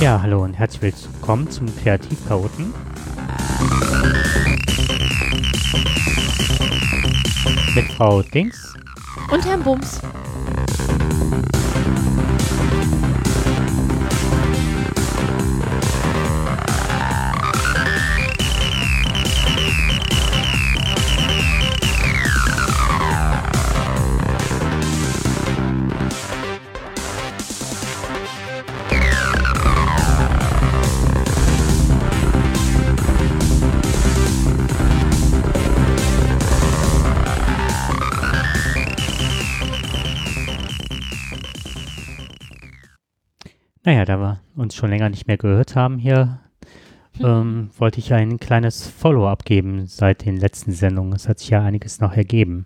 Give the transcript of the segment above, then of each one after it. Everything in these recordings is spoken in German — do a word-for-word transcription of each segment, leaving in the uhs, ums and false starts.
Ja, hallo und herzlich willkommen zum Kreativchaoten. Mit Frau Dings und Herrn Bums. Naja, da wir uns schon länger nicht mehr gehört haben hier, hm. ähm, wollte ich ein kleines Follow-up geben seit den letzten Sendungen. Es hat sich ja einiges noch ergeben.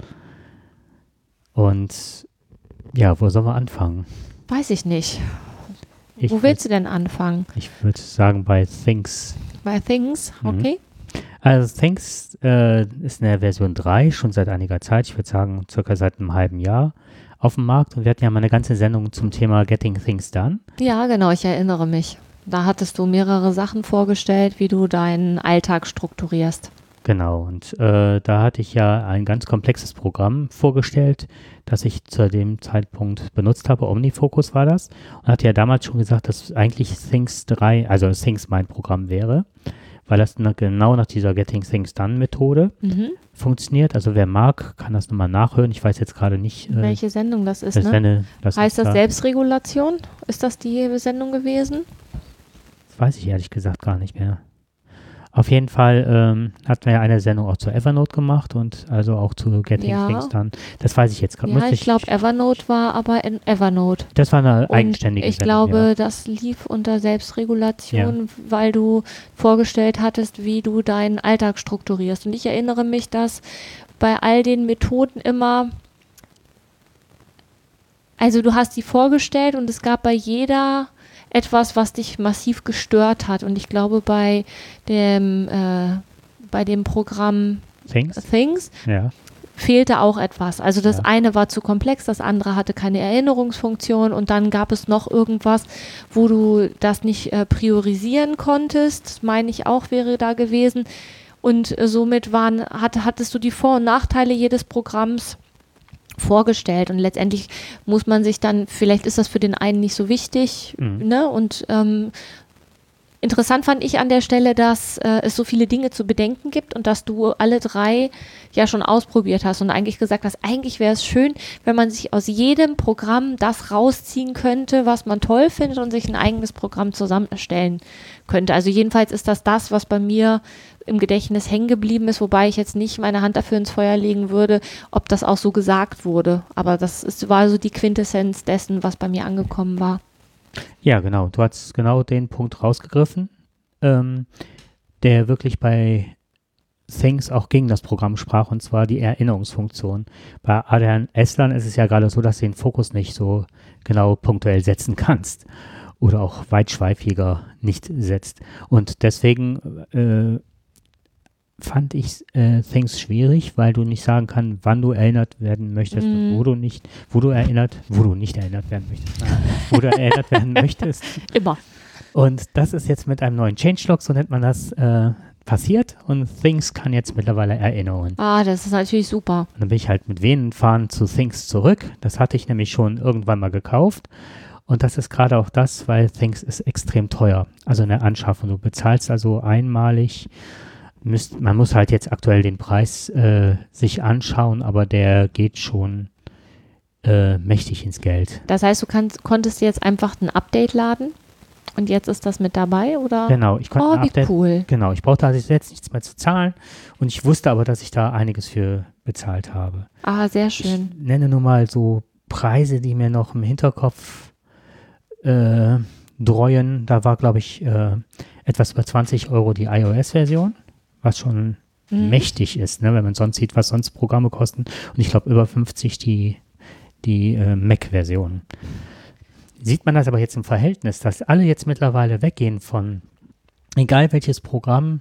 Und ja, wo sollen wir anfangen? Weiß ich nicht. Ich wo willst würd, du denn anfangen? Ich würde sagen bei Things. Bei Things, okay. Mhm. Also Things äh, ist in der Version drei, schon seit einiger Zeit. Ich würde sagen, circa seit einem halben Jahr auf dem Markt. Und wir hatten ja mal eine ganze Sendung zum Thema Getting Things Done. Ja, genau, ich erinnere mich. Da hattest du mehrere Sachen vorgestellt, wie du deinen Alltag strukturierst. Genau, und äh, da hatte ich ja ein ganz komplexes Programm vorgestellt, das ich zu dem Zeitpunkt benutzt habe. OmniFocus war das. Und hatte ja damals schon gesagt, dass eigentlich Things drei, also Things mein Programm wäre, weil das nach, genau nach dieser Getting Things Done Methode mhm. funktioniert. Also wer mag, kann das nochmal nachhören. Ich weiß jetzt gerade nicht, äh, welche Sendung das ist. Das ne? Sende, das heißt das da. Selbstregulation? Ist das die Sendung gewesen? Das weiß ich ehrlich gesagt gar nicht mehr. Auf jeden Fall ähm, hatten wir ja eine Sendung auch zu Evernote gemacht und also auch zu Getting ja. Things Done. Das weiß ich jetzt gerade. Ja, ich glaube Evernote war aber in Evernote. Das war eine und eigenständige ich Sendung. Ich glaube, ja. das lief unter Selbstregulation, ja. weil du vorgestellt hattest, wie du deinen Alltag strukturierst. Und ich erinnere mich, dass bei all den Methoden immer, also du hast die vorgestellt und es gab bei jeder etwas, was dich massiv gestört hat. Und ich glaube, bei dem, äh, bei dem Programm Things, Things ja. fehlte auch etwas. Also das ja. eine war zu komplex, das andere hatte keine Erinnerungsfunktion und dann gab es noch irgendwas, wo du das nicht äh, priorisieren konntest. Das meine ich auch, wäre da gewesen. Und äh, somit waren, hat, hattest du die Vor- und Nachteile jedes Programms vorgestellt und letztendlich muss man sich dann, vielleicht ist das für den einen nicht so wichtig, mhm. ne? Und ähm, interessant fand ich an der Stelle, dass äh, es so viele Dinge zu bedenken gibt und dass du alle drei ja schon ausprobiert hast und eigentlich gesagt hast, eigentlich wäre es schön, wenn man sich aus jedem Programm das rausziehen könnte, was man toll findet und sich ein eigenes Programm zusammen erstellen könnte. Also jedenfalls ist das das, was bei mir im Gedächtnis hängen geblieben ist, wobei ich jetzt nicht meine Hand dafür ins Feuer legen würde, ob das auch so gesagt wurde. Aber das ist, war so die Quintessenz dessen, was bei mir angekommen war. Ja, genau. Du hast genau den Punkt rausgegriffen, ähm, der wirklich bei Things auch gegen das Programm sprach, und zwar die Erinnerungsfunktion. Bei Adrian Eslan ist es ja gerade so, dass du den Fokus nicht so genau punktuell setzen kannst oder auch weitschweifiger nicht setzt. Und deswegen äh, fand ich äh, Things schwierig, weil du nicht sagen kannst, wann du erinnert werden möchtest, mm. und wo du nicht, wo du erinnert, wo du nicht erinnert werden möchtest, nein, wo du erinnert werden möchtest. Immer. Und das ist jetzt mit einem neuen Changelog, so nennt man das, äh, passiert, und Things kann jetzt mittlerweile Erinnerungen. Ah, das ist natürlich super. Und dann bin ich halt mit Venenfahren zu Things zurück. Das hatte ich nämlich schon irgendwann mal gekauft. Und das ist gerade auch das, weil Things ist extrem teuer. Also in der Anschaffung. Du bezahlst also einmalig. Müsst, man muss halt jetzt aktuell den Preis äh, sich anschauen, aber der geht schon äh, mächtig ins Geld. Das heißt, du kannst, konntest jetzt einfach ein Update laden und jetzt ist das mit dabei, oder? Genau, ich konnte oh, ein Update, wie cool. Genau, ich brauchte also jetzt nichts mehr zu zahlen und ich wusste aber, dass ich da einiges für bezahlt habe. Ah, sehr schön. Ich nenne nur mal so Preise, die mir noch im Hinterkopf äh, dreuen. Da war, glaube ich, äh, etwas über zwanzig Euro die iOS-Version. Was schon mhm. mächtig ist, ne, wenn man sonst sieht, was sonst Programme kosten. Und ich glaube, über fünfzig die, die äh, Mac-Version. Sieht man das aber jetzt im Verhältnis, dass alle jetzt mittlerweile weggehen von, egal welches Programm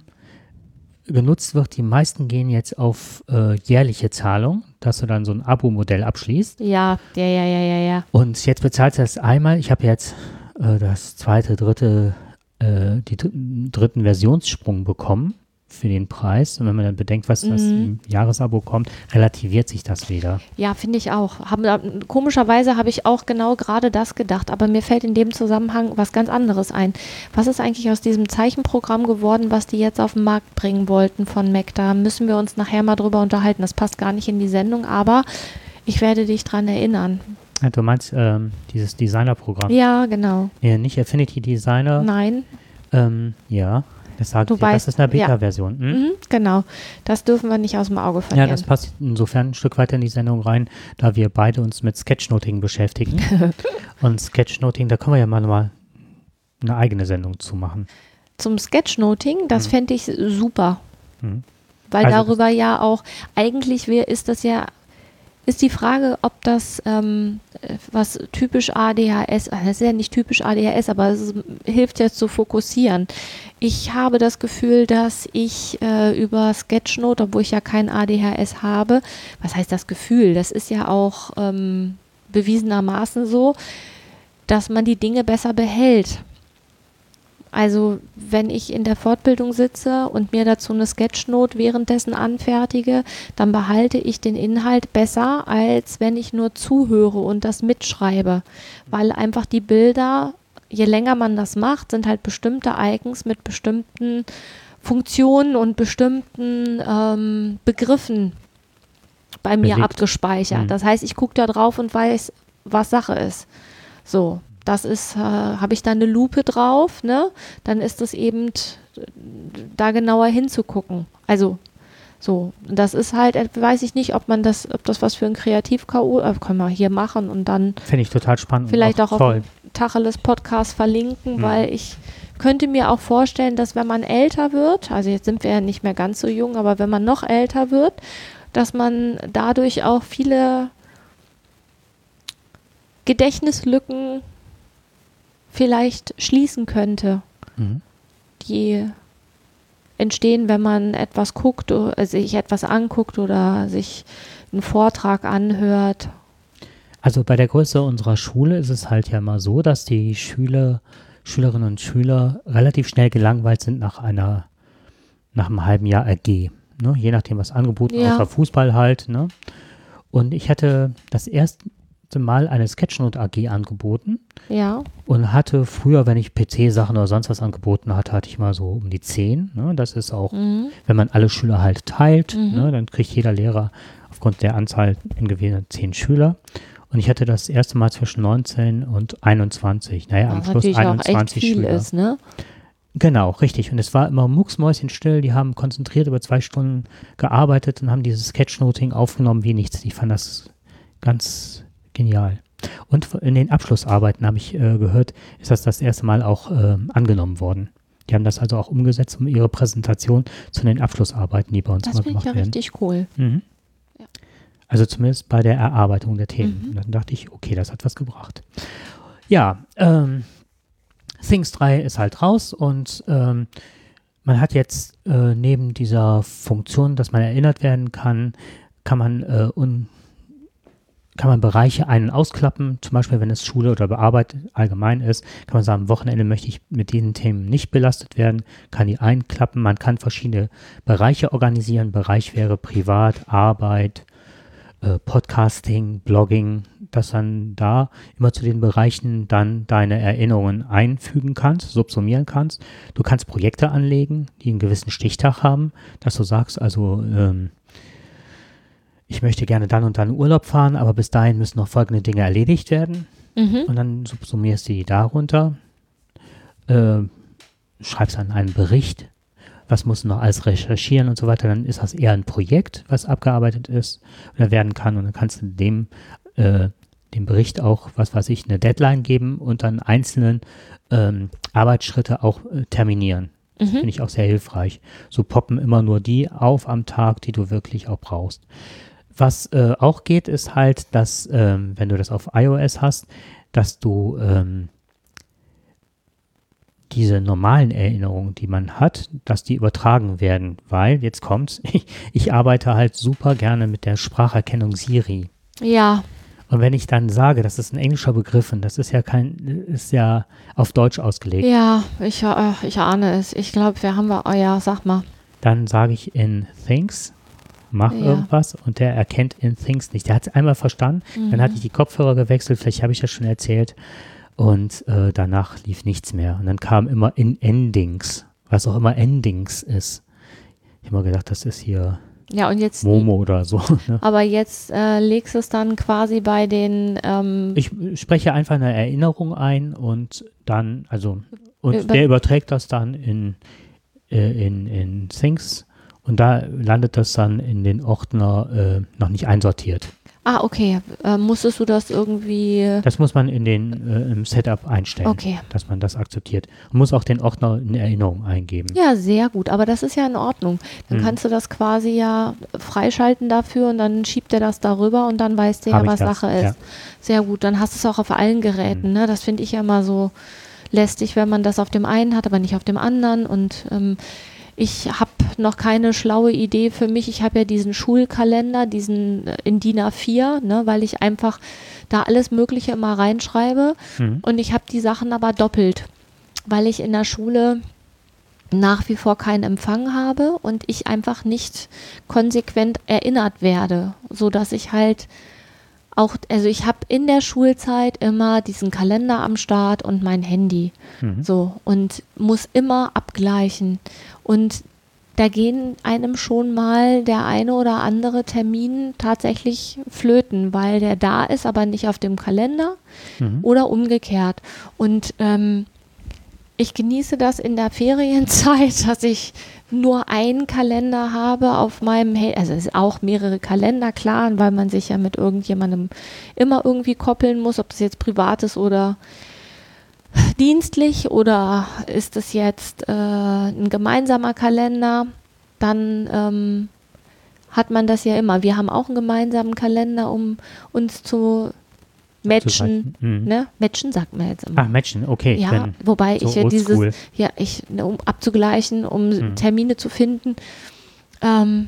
genutzt wird, die meisten gehen jetzt auf äh, jährliche Zahlung, dass du dann so ein Abo-Modell abschließt. Ja, ja, ja, ja, ja, ja. Und jetzt bezahlst du das einmal. Ich habe jetzt äh, das zweite, dritte, äh, die dritten, dritten Versionssprung bekommen für den Preis. Und wenn man dann bedenkt, was das Mhm. im Jahresabo kommt, relativiert sich das wieder. Ja, finde ich auch. Haben, komischerweise habe ich auch genau gerade das gedacht, aber mir fällt in dem Zusammenhang was ganz anderes ein. Was ist eigentlich aus diesem Zeichenprogramm geworden, was die jetzt auf den Markt bringen wollten von Mac? Da müssen wir uns nachher mal drüber unterhalten. Das passt gar nicht in die Sendung, aber ich werde dich dran erinnern. Ja, du meinst ähm, dieses Designer-Programm? Ja, genau. Ja, nicht Affinity Designer. Nein. Ähm, ja, das sagt Du ihr, das weißt, ist eine ja. Beta-Version. Hm? Mhm, genau. Das dürfen wir nicht aus dem Auge verlieren. Ja, das passt insofern ein Stück weiter in die Sendung rein, da wir beide uns mit Sketchnoting beschäftigen. Und Sketchnoting, da können wir ja mal, mal eine eigene Sendung zu machen. Zum Sketchnoting, das Mhm. fände ich super. Mhm. Weil Also darüber ja auch, eigentlich wär, ist das ja, ist die Frage, ob das ähm, äh, was typisch A D H S, das ist ja nicht typisch A D H S, aber es hilft ja zu fokussieren. Ich habe das Gefühl, dass ich äh, über Sketchnote, obwohl ich ja kein A D H S habe, was heißt das Gefühl? Das ist ja auch ähm, bewiesenermaßen so, dass man die Dinge besser behält. Also wenn ich in der Fortbildung sitze und mir dazu eine Sketchnote währenddessen anfertige, dann behalte ich den Inhalt besser, als wenn ich nur zuhöre und das mitschreibe. Weil einfach die Bilder, je länger man das macht, sind halt bestimmte Icons mit bestimmten Funktionen und bestimmten ähm, Begriffen bei mir Belegt. abgespeichert. Mhm. Das heißt, ich gucke da drauf und weiß, was Sache ist. So. Das ist, äh, habe ich da eine Lupe drauf, ne? Dann ist es eben äh, da genauer hinzugucken. Also so, das ist halt, äh, weiß ich nicht, ob man das, ob das was für ein Kreativ-K O, äh, können wir hier machen und dann Finde ich total spannend. vielleicht und auch, toll. auf dem Tacheles-Podcast verlinken, Mhm. weil ich könnte mir auch vorstellen, dass wenn man älter wird, also jetzt sind wir ja nicht mehr ganz so jung, aber wenn man noch älter wird, dass man dadurch auch viele Gedächtnislücken vielleicht schließen könnte, Mhm. die entstehen, wenn man etwas guckt, oder sich etwas anguckt oder sich einen Vortrag anhört. Also bei der Größe unserer Schule ist es halt ja mal so, dass die Schüler, Schülerinnen und Schüler relativ schnell gelangweilt sind nach einer, nach einem halben Jahr A G. Ne? Je nachdem, was angeboten, Ja. außer Fußball halt. Ne? Und ich hatte das erste Mal eine Sketchnote A G angeboten Ja, und hatte früher, wenn ich P C-Sachen oder sonst was angeboten hatte, hatte ich mal so um die zehn. Ne? Das ist auch, mhm. wenn man alle Schüler halt teilt, Mhm. ne? Dann kriegt jeder Lehrer aufgrund der Anzahl in gewählten zehn Schüler. Und ich hatte das erste Mal zwischen neunzehn und einundzwanzig. Naja, am was Schluss natürlich auch echt einundzwanzig viel Schüler. ist, ne? Genau, richtig. Und es war immer mucksmäuschenstill. Die haben konzentriert über zwei Stunden gearbeitet und haben dieses Sketchnoting aufgenommen wie nichts. Ich fand das ganz genial. Und in den Abschlussarbeiten habe ich äh, gehört, ist das das erste Mal auch äh, angenommen worden. Die haben das also auch umgesetzt, um ihre Präsentation zu den Abschlussarbeiten, die bei uns Das immer finde ich gemacht ja werden. richtig cool. Mhm. Ja. Also zumindest bei der Erarbeitung der Themen. Mhm. Und dann dachte ich, okay, das hat was gebracht. Ja, ähm, Things drei ist halt raus und ähm, man hat jetzt äh, neben dieser Funktion, dass man erinnert werden kann, kann man, äh, un, kann man Bereiche ein- und ausklappen. Zum Beispiel, wenn es Schule oder Bearbeitung allgemein ist, kann man sagen, am Wochenende möchte ich mit diesen Themen nicht belastet werden, kann die einklappen. Man kann verschiedene Bereiche organisieren. Bereich wäre Privat, Arbeit, äh, Podcasting, Blogging, dass dann da immer zu den Bereichen dann deine Erinnerungen einfügen kannst, subsumieren kannst. Du kannst Projekte anlegen, die einen gewissen Stichtag haben, dass du sagst, also ähm, ich möchte gerne dann und dann in Urlaub fahren, aber bis dahin müssen noch folgende Dinge erledigt werden. Mhm. Und dann subsumierst du die darunter, äh, schreibst dann einen Bericht, was musst du noch alles recherchieren und so weiter. Dann ist das eher ein Projekt, was abgearbeitet ist oder werden kann. Und dann kannst du dem, äh, dem Bericht auch, was weiß ich, eine Deadline geben und dann einzelnen ähm, Arbeitsschritte auch äh, terminieren. Das Mhm. finde ich auch sehr hilfreich. So poppen immer nur die auf am Tag, die du wirklich auch brauchst. Was äh, auch geht, ist halt, dass, ähm, wenn du das auf iOS hast, dass du ähm, diese normalen Erinnerungen, die man hat, dass die übertragen werden, weil, jetzt kommt's, ich, ich arbeite halt super gerne mit der Spracherkennung Siri. Ja, Und wenn ich dann sage, das ist ein englischer Begriff und das ist ja kein, ist ja auf Deutsch ausgelegt. Ja, ich, äh, ich ahne es. Ich glaube, wir haben wir, oh ja, sag mal. Dann sage ich in Things, mach Ja. irgendwas und der erkennt in Things nicht. Der hat es einmal verstanden, Mhm. dann hatte ich die Kopfhörer gewechselt, vielleicht habe ich das schon erzählt und äh, danach lief nichts mehr. Und dann kam immer in Endings, was auch immer Endings ist. Ich habe mal gedacht, das ist hier Ja, und jetzt, Momo oder so. Ne? aber jetzt äh, legst du es dann quasi bei den, ähm, Ich spreche einfach eine Erinnerung ein und dann, also, und Über- der überträgt das dann in, äh, in, in Things und da landet das dann in den Ordner äh, noch nicht einsortiert. ah, okay, äh, musstest du das irgendwie, Das muss man in den äh, im Setup einstellen, okay. dass man das akzeptiert. Man muss auch den Ordner in Erinnerung eingeben. Ja, sehr gut, aber das ist ja in Ordnung. Dann Hm. kannst du das quasi ja freischalten dafür und dann schiebt er das darüber und dann weißt du ja, Hab ich was das, Sache ist. ja. Sehr gut, dann hast du es auch auf allen Geräten. Hm. Ne? Das finde ich ja immer so lästig, wenn man das auf dem einen hat, aber nicht auf dem anderen. Und ähm, ich habe noch keine schlaue Idee für mich. Ich habe ja diesen Schulkalender, diesen äh, in D I N A vier, ne, weil ich einfach da alles Mögliche immer reinschreibe. Mhm. Und ich habe die Sachen aber doppelt, weil ich in der Schule nach wie vor keinen Empfang habe und ich einfach nicht konsequent erinnert werde, sodass ich halt auch, also ich habe in der Schulzeit immer diesen Kalender am Start und mein Handy, Mhm. so, und muss immer abgleichen und da gehen einem schon mal der eine oder andere Termin tatsächlich flöten, weil der da ist, aber nicht auf dem Kalender Mhm. oder umgekehrt. Und ähm, ich genieße das in der Ferienzeit, dass ich nur einen Kalender habe auf meinem Handy. Also es ist auch mehrere Kalender, klar, weil man sich ja mit irgendjemandem immer irgendwie koppeln muss, ob das jetzt privat ist oder dienstlich oder ist es jetzt äh, ein gemeinsamer Kalender, dann ähm, hat man das ja immer. Wir haben auch einen gemeinsamen Kalender, um uns zu matchen. Mhm. Ne? Matchen sagt man jetzt immer. Ach, Matchen, okay. Ja, wenn- wobei so ich ja dieses, oldschool. ja, ich, ne, um abzugleichen, um Mhm. Termine zu finden. Ähm,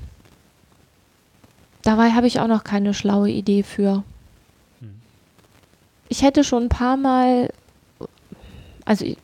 dabei habe ich auch noch keine schlaue Idee für. Mhm. Ich hätte schon ein paar Mal, also ich,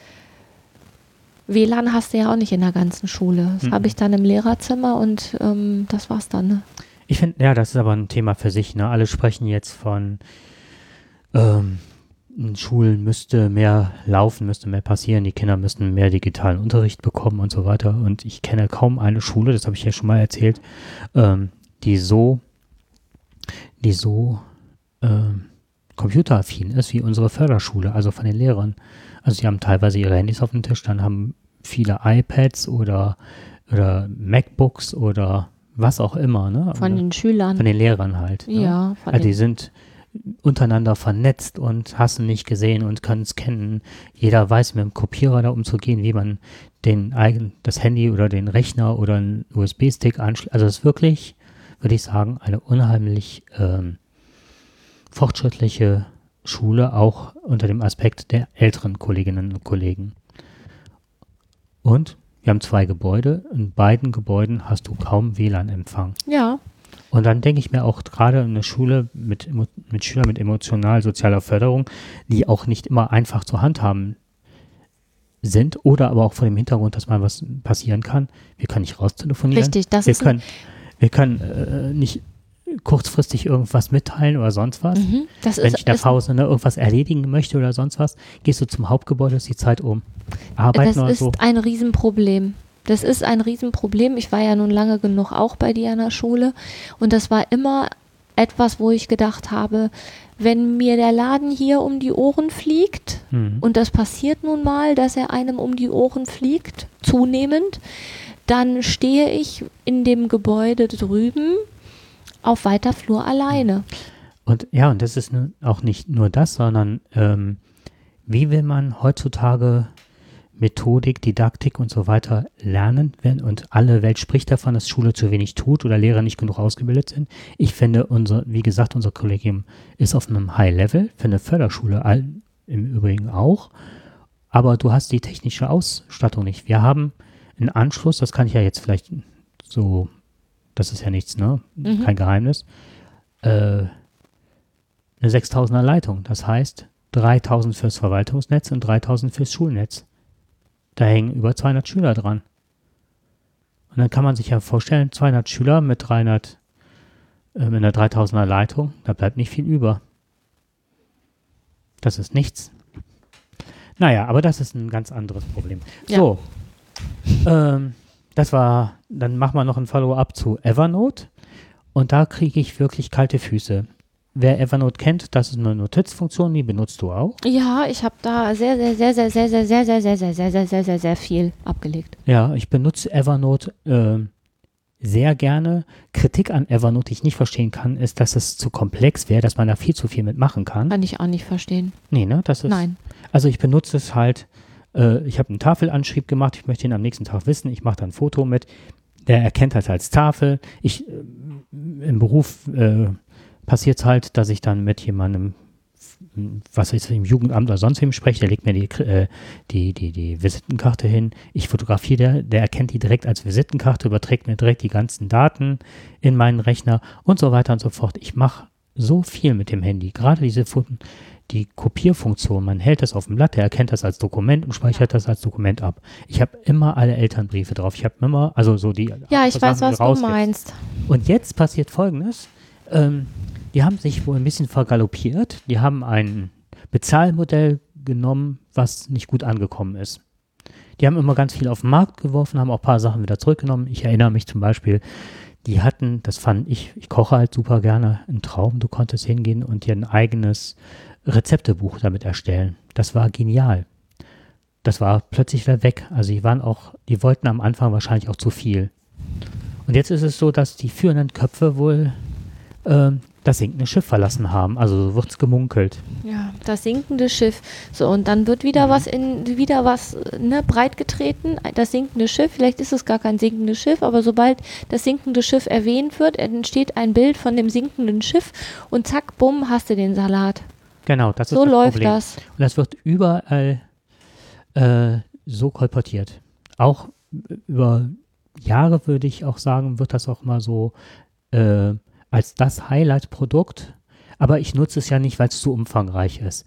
W L A N hast du ja auch nicht in der ganzen Schule. Das Mhm. habe ich dann im Lehrerzimmer und ähm, das war's dann. Ne? Ich finde, ja, das ist aber ein Thema für sich. Ne? Alle sprechen jetzt von ähm, in Schulen müsste mehr laufen, müsste mehr passieren, die Kinder müssten mehr digitalen Unterricht bekommen und so weiter. Und ich kenne kaum eine Schule, das habe ich ja schon mal erzählt, ähm, die so, die so ähm, computeraffin ist wie unsere Förderschule, also von den Lehrern. Also die haben teilweise ihre Handys auf dem Tisch, dann haben viele iPads oder, oder MacBooks oder was auch immer. Ne? Von den Schülern. Von den Lehrern halt. Ne? Ja, von Also die den, sind untereinander vernetzt und hast du nicht gesehen und können es kennen. Jeder weiß mit dem Kopierer da umzugehen, wie man den eigen, das Handy oder den Rechner oder einen U S B-Stick anschließt. Also es ist wirklich, würde ich sagen, eine unheimlich ähm, fortschrittliche Schule, auch unter dem Aspekt der älteren Kolleginnen und Kollegen. Und wir haben zwei Gebäude. In beiden Gebäuden hast du kaum W L A N-Empfang. ja, Und dann denke ich mir auch gerade eine Schule mit, emo- mit Schülern mit emotional-sozialer Förderung, die auch nicht immer einfach zu handhaben sind oder aber auch vor dem Hintergrund, dass mal was passieren kann. Wir können nicht raustelefonieren. richtig. Das Wir ist ein, können, wir können äh, nicht kurzfristig irgendwas mitteilen oder sonst was. mhm, das Wenn ist, ich in der ist Pause ne, irgendwas erledigen möchte oder sonst was, gehst du zum Hauptgebäude, ist die Zeit um. Arbeiten Das oder ist so. ein Riesenproblem. Das ist ein Riesenproblem. Ich war ja nun lange genug auch bei dir an der Schule und das war immer etwas, wo ich gedacht habe, wenn mir der Laden hier um die Ohren fliegt, Hm. und das passiert nun mal, dass er einem um die Ohren fliegt, zunehmend, dann stehe ich in dem Gebäude drüben auf weiter Flur alleine. Und ja, und das ist nu- auch nicht nur das, sondern ähm, wie will man heutzutage Methodik, Didaktik und so weiter lernen, wenn und alle Welt spricht davon, dass Schule zu wenig tut oder Lehrer nicht genug ausgebildet sind. Ich finde, unser, wie gesagt, unser Kollegium ist auf einem High-Level, für eine Förderschule all, im Übrigen auch, aber du hast die technische Ausstattung nicht. Wir haben einen Anschluss, das kann ich ja jetzt vielleicht so, das ist ja nichts, ne? Mhm. Kein Geheimnis. Äh, eine sechstausender Leitung. Das heißt dreitausend fürs Verwaltungsnetz und dreitausend fürs Schulnetz. Da hängen über zweihundert Schüler dran. Und dann kann man sich ja vorstellen, zweihundert Schüler mit dreihundert, äh, mit einer dreitausender Leitung, da bleibt nicht viel über. Das ist nichts. Naja, aber das ist ein ganz anderes Problem. Ja. So, ähm, das war, dann machen wir noch ein Follow-up zu Evernote. Und da kriege ich wirklich kalte Füße. Wer Evernote kennt, das ist eine Notizfunktion, die benutzt du auch. Ja, ich habe da sehr, sehr, sehr, sehr, sehr, sehr, sehr, sehr, sehr, sehr, sehr, sehr, sehr, sehr, sehr viel abgelegt. Ja, ich benutze Evernote äh, sehr gerne. Kritik an Evernote, die ich nicht verstehen kann, ist, dass es zu komplex wäre, dass man da viel zu viel mitmachen kann. Kann ich auch nicht verstehen. Nee, ne? Das ist, Nein. Also ich benutze es halt, äh, ich habe einen Tafelanschrieb gemacht, ich möchte ihn am nächsten Tag wissen, ich mache da ein Foto mit, der erkennt das als Tafel. Ich, äh, im Beruf äh, passiert es halt, dass ich dann mit jemandem, was ist im Jugendamt oder sonst wem spreche, der legt mir die, äh, die, die, die Visitenkarte hin, ich fotografiere, der, der erkennt die direkt als Visitenkarte, überträgt mir direkt die ganzen Daten in meinen Rechner und so weiter und so fort. Ich mache so viel mit dem Handy, gerade diese Fotos, die Kopierfunktion, man hält das auf dem Blatt, der erkennt das als Dokument und speichert das als Dokument ab. Ich habe immer alle Elternbriefe drauf, ich habe immer, also so die... Ja, ich weiß, Sachen, was die du meinst. Und jetzt passiert Folgendes, ähm, die haben sich wohl ein bisschen vergaloppiert. Die haben ein Bezahlmodell genommen, was nicht gut angekommen ist. Die haben immer ganz viel auf den Markt geworfen, haben auch ein paar Sachen wieder zurückgenommen. Ich erinnere mich zum Beispiel, die hatten, das fand ich, ich koche halt super gerne, ein Traum. Du konntest hingehen und dir ein eigenes Rezeptebuch damit erstellen. Das war genial. Das war plötzlich wieder weg. Also die waren auch, die wollten am Anfang wahrscheinlich auch zu viel. Und jetzt ist es so, dass die führenden Köpfe wohl ähm, das sinkende Schiff verlassen haben. Also so wird es gemunkelt. Ja, das sinkende Schiff. So, und dann wird wieder mhm. was in, wieder was ne, breit getreten. Das sinkende Schiff, vielleicht ist es gar kein sinkendes Schiff, aber sobald das sinkende Schiff erwähnt wird, entsteht ein Bild von dem sinkenden Schiff und zack, bumm, hast du den Salat. Genau, das ist so das läuft Problem. das. Und das wird überall äh, so kolportiert. Auch über Jahre, würde ich auch sagen, wird das auch mal so äh, als das Highlight-Produkt, aber ich nutze es ja nicht, weil es zu umfangreich ist.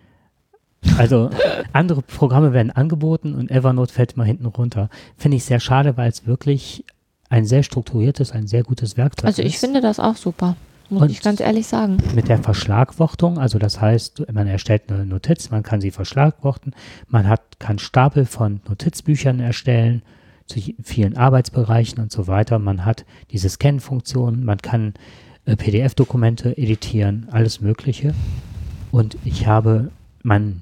Also andere Programme werden angeboten und Evernote fällt mal hinten runter. Finde ich sehr schade, weil es wirklich ein sehr strukturiertes, ein sehr gutes Werkzeug ist. Also ich finde das auch super, muss und ich ganz ehrlich sagen. Mit der Verschlagwortung, also das heißt, man erstellt eine Notiz, man kann sie verschlagworten, man hat, kann Stapel von Notizbüchern erstellen, zu vielen Arbeitsbereichen und so weiter. Man hat diese Scan-Funktion, man kann äh, P D F-Dokumente editieren, alles Mögliche. Und ich habe mein,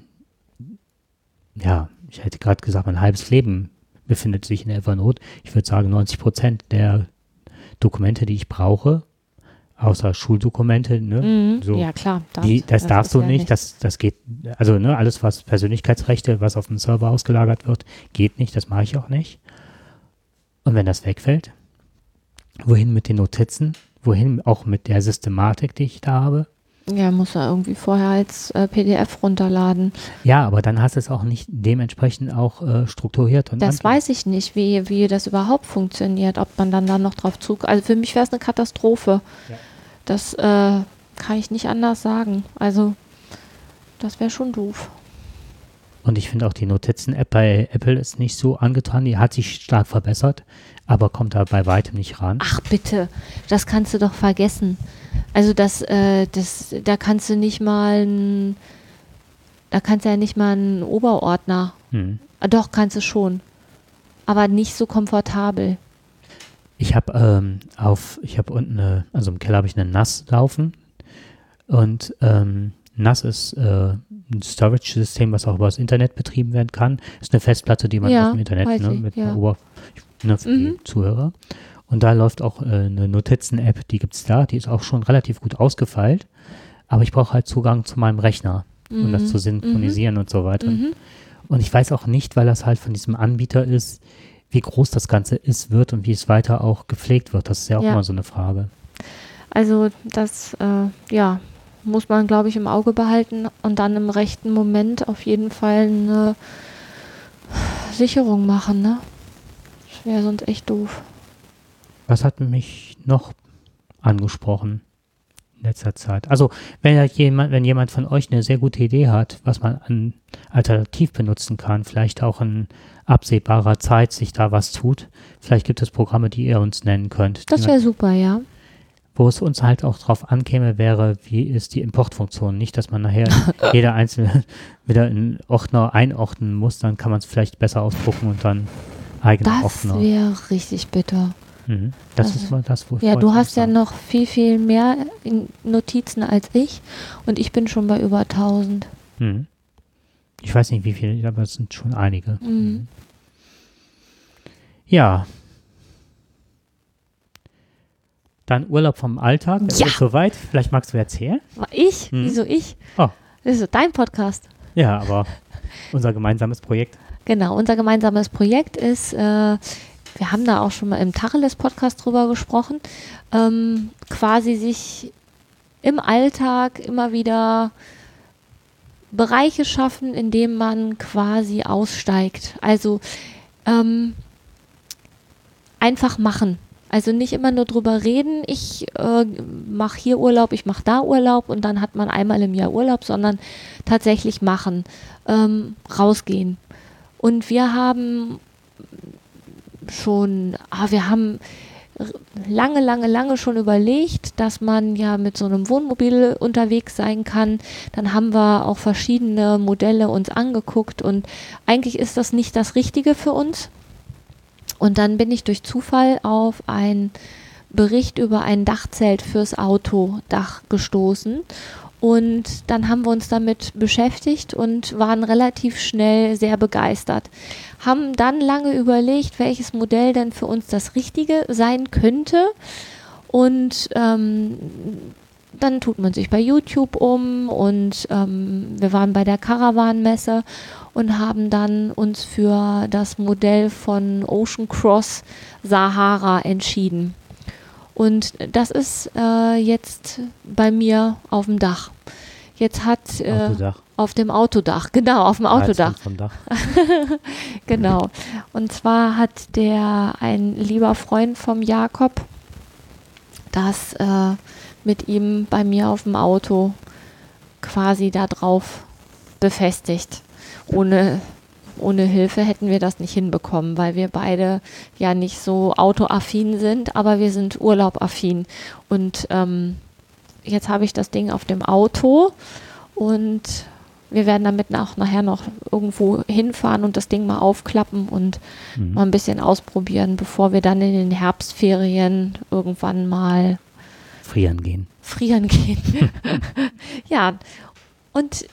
ja, ich hätte gerade gesagt, mein halbes Leben befindet sich in Evernote. Ich würde sagen, neunzig Prozent der Dokumente, die ich brauche, außer Schuldokumente, ne? Mhm. So, ja, klar. Das, die, das, das darfst du ja nicht, nicht. Das, das geht, also ne, alles, was Persönlichkeitsrechte, was auf dem Server ausgelagert wird, geht nicht, das mache ich auch nicht. Und wenn das wegfällt, wohin mit den Notizen? Wohin auch mit der Systematik, die ich da habe? Ja, muss er irgendwie vorher als äh, P D F runterladen. Ja, aber dann hast du es auch nicht dementsprechend auch äh, strukturiert. Und das antworten. weiß ich nicht, wie, wie das überhaupt funktioniert, ob man dann da noch drauf zug... Also für mich wäre es eine Katastrophe. Ja. Das äh, kann ich nicht anders sagen. Also das wäre schon doof. Und ich finde auch die Notizen-App bei Apple ist nicht so angetan. Die hat sich stark verbessert, aber kommt da bei weitem nicht ran. Ach bitte, das kannst du doch vergessen. Also das, äh, das, da kannst du nicht mal, ein, da kannst du ja nicht mal einen Oberordner. Hm. Doch, kannst du schon. Aber nicht so komfortabel. Ich habe ähm, auf, ich habe unten, eine, also im Keller habe ich eine N A S laufen und ähm, N A S ist äh, ein Storage-System, was auch über das Internet betrieben werden kann. Ist eine Festplatte, die man ja, auf dem Internet, ne, ich, mit ja. einer Ober, ne, für mhm. die Zuhörer. Und da läuft auch äh, eine Notizen-App, die gibt es da, die ist auch schon relativ gut ausgefeilt, aber ich brauche halt Zugang zu meinem Rechner, um mhm. das zu synchronisieren mhm. und so weiter. Mhm. Und ich weiß auch nicht, weil das halt von diesem Anbieter ist, wie groß das Ganze ist, wird und wie es weiter auch gepflegt wird. Das ist ja auch ja. immer so eine Frage. Also das, äh, ja, muss man, glaube ich, im Auge behalten und dann im rechten Moment auf jeden Fall eine Sicherung machen, ne? Das wäre sonst echt doof. Was hat mich noch angesprochen? in letzter Zeit. Also wenn ja jemand, wenn jemand von euch eine sehr gute Idee hat, was man an alternativ benutzen kann, vielleicht auch in absehbarer Zeit sich da was tut, vielleicht gibt es Programme, die ihr uns nennen könnt. Das wäre super, ja. Wo es uns halt auch drauf ankäme, wäre, wie ist die Importfunktion? Nicht, dass man nachher jeder einzelne wieder in Ordner einordnen muss, dann kann man es vielleicht besser ausdrucken und dann eigene Das Ordner. wäre richtig bitter. Mhm. Das Also, ist mal das, wo ich Ja, wollte du hast ja sagen. noch viel, viel mehr in Notizen als ich und ich bin schon bei über tausend. Mhm. Ich weiß nicht, wie viele, aber es sind schon einige. Mhm. Ja. Dann Urlaub vom Alltag. Ja. Ist soweit. Vielleicht magst du erzählen? War ich? Mhm. Wieso ich? Oh. Das ist dein Podcast. Ja, aber unser gemeinsames Projekt. Genau, unser gemeinsames Projekt ist, äh, wir haben da auch schon mal im Tacheles-Podcast drüber gesprochen, ähm, quasi sich im Alltag immer wieder Bereiche schaffen, in denen man quasi aussteigt. Also ähm, einfach machen. Also nicht immer nur drüber reden, ich äh, mache hier Urlaub, ich mache da Urlaub und dann hat man einmal im Jahr Urlaub, sondern tatsächlich machen, ähm, rausgehen. Und wir haben schon, ah, wir haben lange, lange, lange schon überlegt, dass man ja mit so einem Wohnmobil unterwegs sein kann. Dann haben wir auch verschiedene Modelle uns angeguckt und eigentlich ist das nicht das Richtige für uns. Und dann bin ich durch Zufall auf einen Bericht über ein Dachzelt fürs Autodach gestoßen. Und dann haben wir uns damit beschäftigt und waren relativ schnell sehr begeistert. Haben dann lange überlegt, welches Modell denn für uns das Richtige sein könnte. Und ähm, dann tut man sich bei YouTube um und ähm, wir waren bei der Caravan-Messe und haben dann uns für das Modell von Ocean Cross Sahara entschieden. Und das ist äh, jetzt bei mir auf dem Dach. Jetzt hat äh, Autodach. auf dem Autodach, genau, auf dem Autodach. Vom Dach. Genau. Und zwar hat der ein lieber Freund vom Jakob das äh, mit ihm bei mir auf dem Auto quasi da drauf befestigt. Ohne, ohne Hilfe hätten wir das nicht hinbekommen, weil wir beide ja nicht so autoaffin sind, aber wir sind urlaubaffin. Und ähm, jetzt habe ich das Ding auf dem Auto und wir werden damit nach, nachher noch irgendwo hinfahren und das Ding mal aufklappen und Mhm. mal ein bisschen ausprobieren, bevor wir dann in den Herbstferien irgendwann mal Frieren gehen. frieren gehen. Ja, und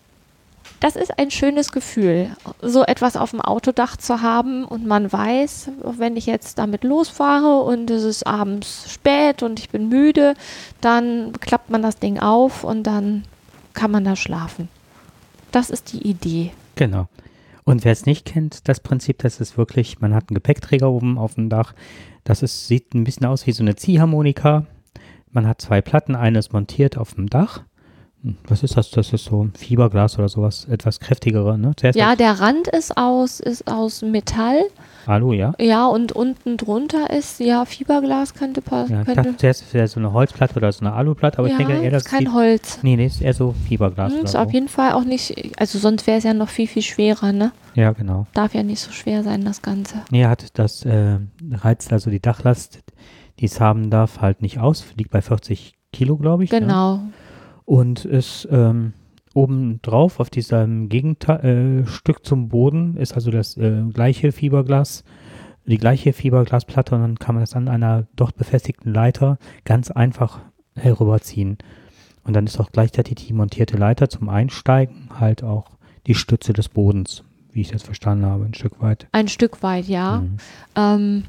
das ist ein schönes Gefühl, so etwas auf dem Autodach zu haben und man weiß, wenn ich jetzt damit losfahre und es ist abends spät und ich bin müde, dann klappt man das Ding auf und dann kann man da schlafen. Das ist die Idee. Genau. Und wer es nicht kennt, das Prinzip, das ist wirklich, man hat einen Gepäckträger oben auf dem Dach. Das ist, sieht ein bisschen aus wie so eine Ziehharmonika. Man hat zwei Platten, eine ist montiert auf dem Dach. Was ist das? Das ist so ein Fiberglas oder sowas, etwas kräftigere, ne? Zuerst Ja, der Rand ist aus, ist aus Metall. Alu, ja. Ja, und unten drunter ist, ja, Fiberglas könnte passen. Ja, ich könnte, dachte zuerst ist eher so eine Holzplatte oder so eine Aluplatte, aber ja, ich denke eher, das ist kein sieht, Holz. nee, nee, ist eher so Fiberglas Hm, oder ist so. auf jeden Fall auch nicht, also sonst wäre es ja noch viel, viel schwerer, ne? Ja, genau. Darf ja nicht so schwer sein, das Ganze. Nee, hat das äh, reizt also die Dachlast, die es haben darf, halt nicht aus. Liegt bei vierzig Kilo, glaube ich. Ne? Genau. Und ist ähm, oben drauf auf diesem Gegenstück äh, Stück zum Boden ist also das äh, gleiche Fiberglas, die gleiche Fiberglasplatte und dann kann man das an einer dort befestigten Leiter ganz einfach herüberziehen. Und dann ist auch gleichzeitig die montierte Leiter zum Einsteigen halt auch die Stütze des Bodens, wie ich das verstanden habe, ein Stück weit. Ein Stück weit, ja. Mhm. Ähm,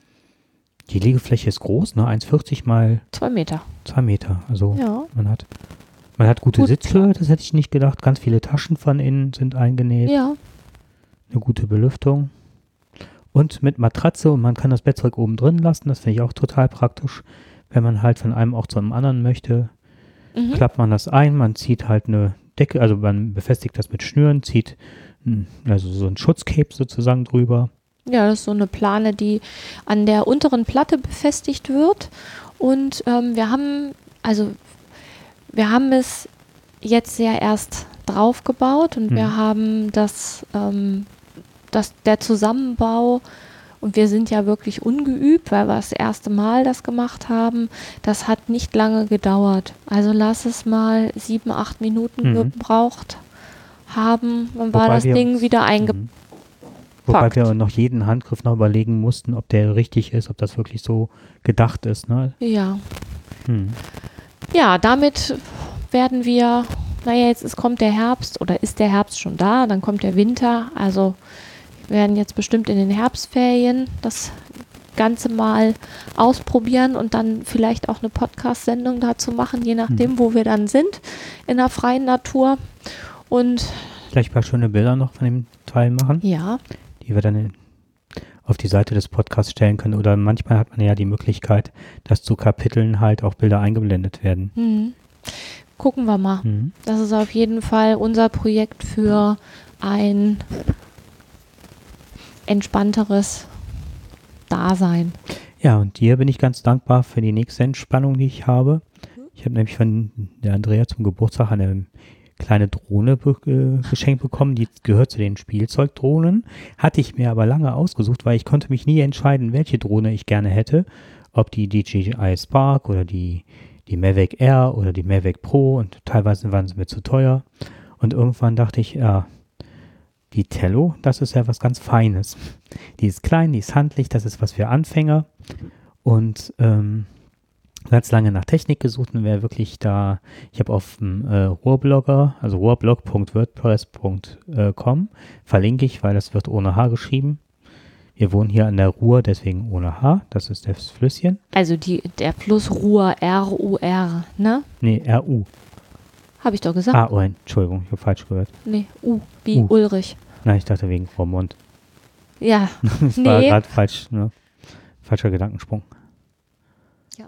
Die Liegefläche ist groß, ne? eins Komma vierzig mal zwei Meter. zwei Meter. Also Ja. man hat man hat gute Gut, Sitzhöhe, das hätte ich nicht gedacht. Ganz viele Taschen von innen sind eingenäht. Ja. Eine gute Belüftung. Und mit Matratze und man kann das Bettzeug oben drin lassen. Das finde ich auch total praktisch. Wenn man halt von einem Ort zu einem anderen möchte, Mhm. klappt man das ein. Man zieht halt eine Decke, also man befestigt das mit Schnüren, zieht hm, also so ein Schutzcape sozusagen drüber. Ja, das ist so eine Plane, die an der unteren Platte befestigt wird. Und ähm, wir haben, also wir haben es jetzt ja erst draufgebaut und Mhm. wir haben das, ähm, das, der Zusammenbau, und wir sind ja wirklich ungeübt, weil wir das erste Mal das gemacht haben, das hat nicht lange gedauert. Also lass es mal sieben, acht Minuten Mhm. gebraucht haben, dann war Wobei das wir Ding uns- wieder eingepackt. Mhm. Wobei wir noch jeden Handgriff noch überlegen mussten, ob der richtig ist, ob das wirklich so gedacht ist. Ne? Ja. Hm. Ja, damit werden wir, naja, jetzt ist, kommt der Herbst oder ist der Herbst schon da, dann kommt der Winter. Also wir werden jetzt bestimmt in den Herbstferien das Ganze mal ausprobieren und dann vielleicht auch eine Podcast-Sendung dazu machen, je nachdem, Mhm. wo wir dann sind, in der freien Natur. Und Vielleicht ein paar schöne Bilder noch von dem Teil machen, ja, die wir dann in, auf die Seite des Podcasts stellen können. Oder manchmal hat man ja die Möglichkeit, dass zu Kapiteln halt auch Bilder eingeblendet werden. hm, gucken wir mal. Mhm. Das ist auf jeden Fall unser Projekt für ein entspannteres Dasein. Ja, und dir bin ich ganz dankbar für die nächste Entspannung, die ich habe. Ich habe nämlich von der Andrea zum Geburtstag eine kleine Drohne be äh, geschenkt bekommen, die gehört zu den Spielzeugdrohnen. Hatte ich mir aber lange ausgesucht, weil ich konnte mich nie entscheiden, welche Drohne ich gerne hätte. Ob die D J I Spark oder die, die Mavic Air oder die Mavic Pro, und teilweise waren sie mir zu teuer. Und irgendwann dachte ich, ja, die Tello, das ist ja was ganz Feines. Die ist klein, die ist handlich, das ist was für Anfänger. Und ähm, ganz lange nach Technik gesucht und wer wirklich da, ich habe auf dem äh, Ruhrblogger, also ruhrblog punkt wordpress punkt com, verlinke ich, weil das wird ohne H geschrieben. Wir wohnen hier an der Ruhr, deswegen ohne H, das ist das Flüsschen. Also die, der Fluss Ruhr, R U R, ne? Nee, R U. Habe ich doch gesagt. Ah, oh, Entschuldigung, ich habe falsch gehört. Nee, U, wie U. Ulrich. Nein, ich dachte wegen Vormund. Ja, Das war nee. gerade falsch, ne? Falscher Gedankensprung. Ja.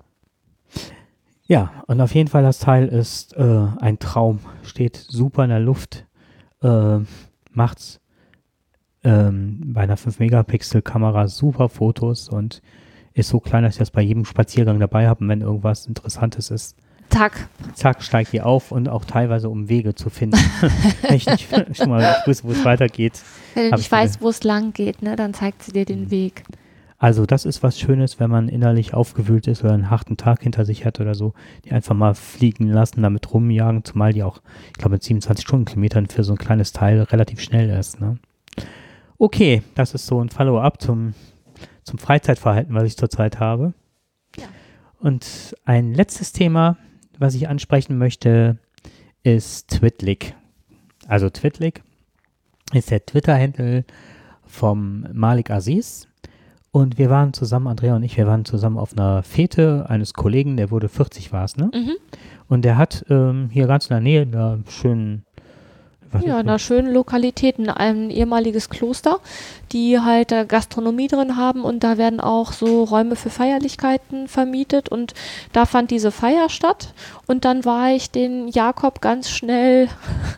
Ja, und auf jeden Fall, das Teil ist äh, ein Traum. Steht super in der Luft. Äh, macht's ähm, bei einer fünf Megapixel Kamera super Fotos und ist so klein, dass ich das bei jedem Spaziergang dabei habe. Und wenn irgendwas Interessantes ist, Zack. zack, steigt die auf und auch teilweise um Wege zu finden. Wenn ich nicht schon mal wusste, wo es weitergeht. Wenn du Hab nicht ich wieder- weißt, wo es lang geht, ne, dann zeigt sie dir den Weg. Also das ist was Schönes, wenn man innerlich aufgewühlt ist oder einen harten Tag hinter sich hat oder so, die einfach mal fliegen lassen, damit rumjagen, zumal die auch, ich glaube, mit siebenundzwanzig Stundenkilometern für so ein kleines Teil relativ schnell ist. Ne? Okay, das ist so ein Follow-up zum, zum Freizeitverhalten, was ich zurzeit habe. Ja. Und ein letztes Thema, was ich ansprechen möchte, ist Twitlik. Also Twitlik ist der Twitter-Handle vom Malik Aziz. Und wir waren zusammen, Andrea und ich, wir waren zusammen auf einer Fete eines Kollegen, der wurde vierzig, war es, ne? Mhm. Und der hat ähm, hier ganz in der Nähe einer schönen, was Ja, ist in einer das? schönen Lokalität, ein- ein ehemaliges Kloster, die halt äh, Gastronomie drin haben und da werden auch so Räume für Feierlichkeiten vermietet und da fand diese Feier statt und dann war ich den Jakob ganz schnell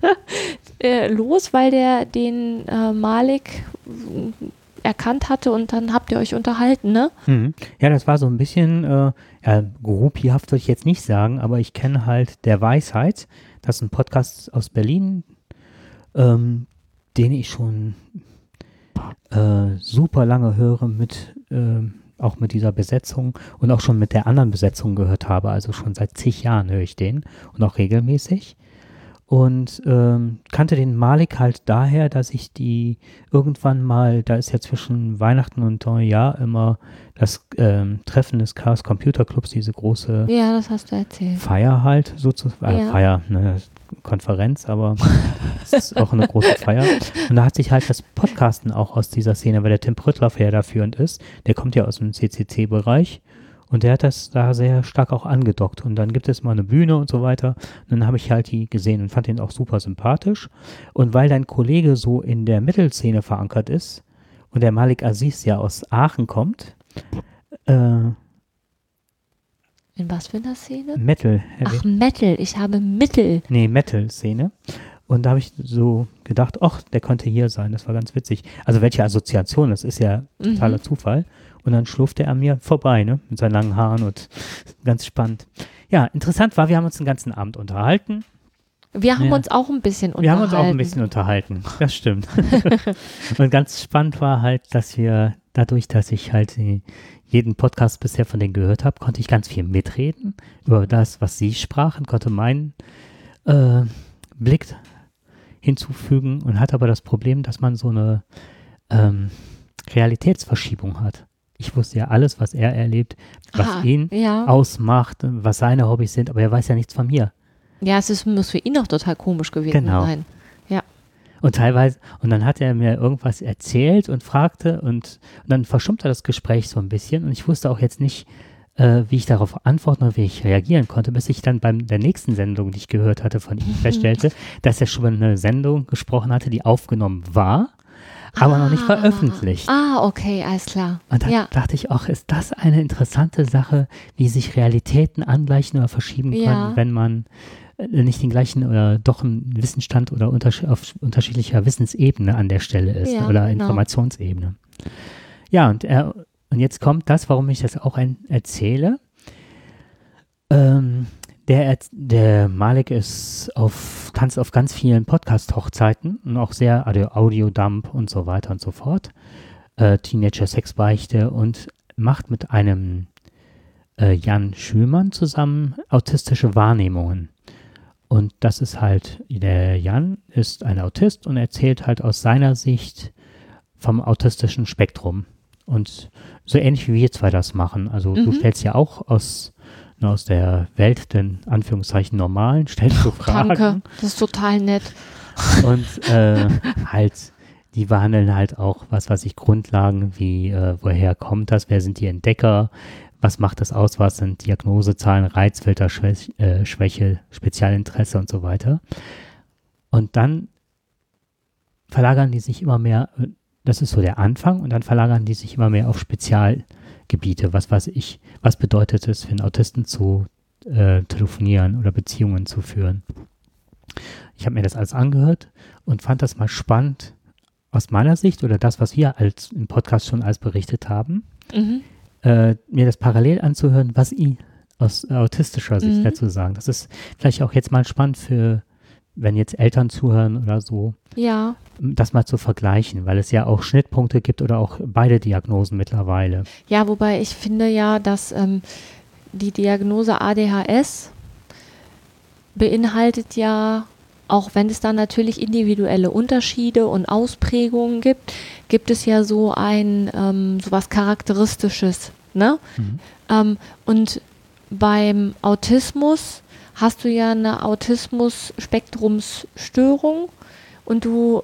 äh, los, weil der den äh, Malik äh, erkannt hatte und dann habt ihr euch unterhalten, ne? Mhm. Ja, das war so ein bisschen, äh, ja, groupiehaft würde ich jetzt nicht sagen, aber ich kenne halt Der Weisheit. Das ist ein Podcast aus Berlin, ähm, den ich schon äh, super lange höre, mit ähm, auch mit dieser Besetzung und auch schon mit der anderen Besetzung gehört habe. Also schon seit zig Jahren höre ich den und auch regelmäßig. Und ähm, kannte den Malik halt daher, dass ich die irgendwann mal, da ist ja zwischen Weihnachten und Neujahr immer das ähm, Treffen des Chaos Computer Clubs, diese große Ja, das hast du erzählt. Feier halt, sozusagen, äh, Ja. Feier, ne, Konferenz, aber es ist auch eine große Feier. Und da hat sich halt das Podcasten auch aus dieser Szene, weil der Tim Prüttler ja da führend ist, der kommt ja aus dem C C C-Bereich. Und der hat das da sehr stark auch angedockt. Und dann gibt es mal eine Bühne und so weiter. Und dann habe ich halt die gesehen und fand den auch super sympathisch. Und weil dein Kollege so in der Metal-Szene verankert ist und der Malik Aziz ja aus Aachen kommt, äh, In was für einer Szene? Metal, Ach, Metal. Ich habe Mittel. nee, Metal-Szene. Und da habe ich so gedacht, ach, der könnte hier sein. Das war ganz witzig. Also welche Assoziation, das ist ja totaler Mhm. Zufall. Und dann schlurfte er an mir vorbei, ne, mit seinen langen Haaren und ganz spannend. Ja, interessant war, wir haben uns den ganzen Abend unterhalten. Wir haben ja. uns auch ein bisschen unterhalten. Wir haben uns auch ein bisschen unterhalten, das stimmt. Und ganz spannend war halt, dass wir dadurch, dass ich halt die, jeden Podcast bisher von denen gehört habe, konnte ich ganz viel mitreden über das, was sie sprachen, konnte meinen äh, Blick hinzufügen und hatte aber das Problem, dass man so eine ähm, Realitätsverschiebung hat. Ich wusste ja alles, was er erlebt, was Aha, ihn ja. ausmacht, was seine Hobbys sind, aber er weiß ja nichts von mir. Ja, es ist, muss für ihn auch total komisch gewesen Genau. sein. Ja. Und teilweise, und dann hat er mir irgendwas erzählt und fragte und, und dann verschummte das Gespräch so ein bisschen und ich wusste auch jetzt nicht, äh, wie ich darauf antworten oder wie ich reagieren konnte, bis ich dann bei der nächsten Sendung, die ich gehört hatte von ihm, feststellte, dass er schon eine Sendung gesprochen hatte, die aufgenommen war, aber ah, noch nicht veröffentlicht. Ah, okay, alles klar. Und dann ja. dachte ich auch, ist das eine interessante Sache, wie sich Realitäten angleichen oder verschieben können, Ja. wenn man nicht den gleichen oder doch einen Wissensstand oder unterschied- auf unterschiedlicher Wissensebene an der Stelle ist Ja, oder genau. Informationsebene. Ja, und, er, und jetzt kommt das, warum ich das auch ein, erzähle. Ähm, der, der Malik ist auf, tanzt auf ganz vielen Podcast-Hochzeiten und auch sehr also Audiodump und so weiter und so fort. Äh, Teenager-Sexbeichte und macht mit einem äh, Jan Schülmann zusammen autistische Wahrnehmungen. Und das ist halt, der Jan ist ein Autist und erzählt halt aus seiner Sicht vom autistischen Spektrum. Und so ähnlich wie wir zwei das machen. Also Mhm. du stellst ja auch aus, ne, aus der Welt, den Anführungszeichen normalen, stellst du Fragen. Danke, das ist total nett. Und äh, halt, die behandeln halt auch, was weiß ich, Grundlagen wie, äh, woher kommt das, wer sind die Entdecker, was macht das aus, was sind Diagnosezahlen, Reizfilter, Schwäche, äh, Schwäche, Spezialinteresse und so weiter. Und dann verlagern die sich immer mehr, das ist so der Anfang, und dann verlagern die sich immer mehr auf Spezialgebiete. Was weiß ich, was bedeutet es für einen Autisten zu äh, telefonieren oder Beziehungen zu führen. Ich habe mir das alles angehört und fand das mal spannend aus meiner Sicht oder das, was wir als im Podcast schon als berichtet haben. Mhm. Äh, mir das parallel anzuhören, was I aus autistischer Sicht Mhm. dazu sagen. Das ist vielleicht auch jetzt mal spannend für, wenn jetzt Eltern zuhören oder so, Ja, das mal zu vergleichen, weil es ja auch Schnittpunkte gibt oder auch beide Diagnosen mittlerweile. ja, wobei ich finde ja, dass ähm, die Diagnose A D H S beinhaltet ja, auch wenn es da natürlich individuelle Unterschiede und Ausprägungen gibt, gibt es ja so ein ähm, sowas Charakteristisches, ne? Mhm. Ähm, und beim Autismus hast du ja eine Autismus-Spektrumsstörung und du,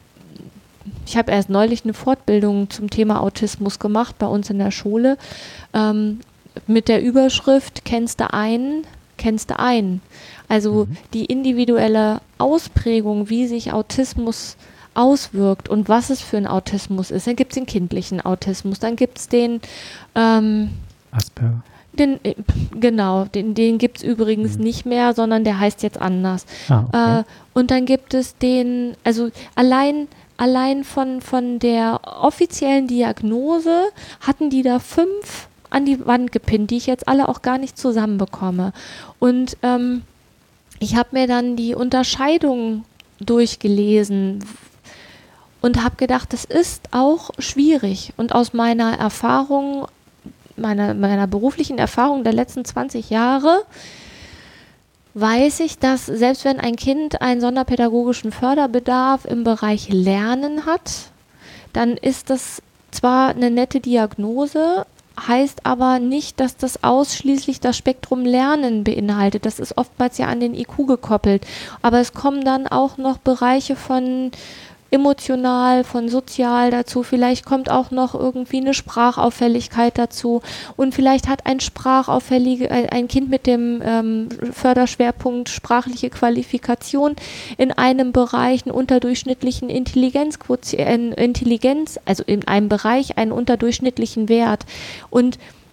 ich habe erst neulich eine Fortbildung zum Thema Autismus gemacht bei uns in der Schule, ähm, mit der Überschrift "Kennst du einen, kennst du einen?" Also Mhm. die individuelle Ausprägung, wie sich Autismus auswirkt und was es für ein Autismus ist. Dann gibt es den kindlichen Autismus, dann gibt es den, ähm, Asperger. den, äh, genau, den, den gibt es übrigens Mhm. nicht mehr, sondern der heißt jetzt anders. Ah, okay. Äh, und dann gibt es den, also allein, allein von, von der offiziellen Diagnose hatten die da fünf an die Wand gepinnt, die ich jetzt alle auch gar nicht zusammenbekomme. Und ähm, ich habe mir dann die Unterscheidung durchgelesen und habe gedacht, das ist auch schwierig. Und aus meiner Erfahrung, meiner, meiner beruflichen Erfahrung der letzten zwanzig Jahre, weiß ich, dass selbst wenn ein Kind einen sonderpädagogischen Förderbedarf im Bereich Lernen hat, dann ist das zwar eine nette Diagnose, heißt aber nicht, dass das ausschließlich das Spektrum Lernen beinhaltet. Das ist oftmals ja an den I Q gekoppelt. Aber es kommen dann auch noch Bereiche von emotional, von sozial dazu. Vielleicht kommt auch noch irgendwie eine Sprachauffälligkeit dazu. Und vielleicht hat ein sprachauffällige, ein Kind mit dem ähm, Förderschwerpunkt sprachliche Qualifikation in einem Bereich einen unterdurchschnittlichen Intelligenzquotient, Intelligenz, also in einem Bereich einen unterdurchschnittlichen Wert. Und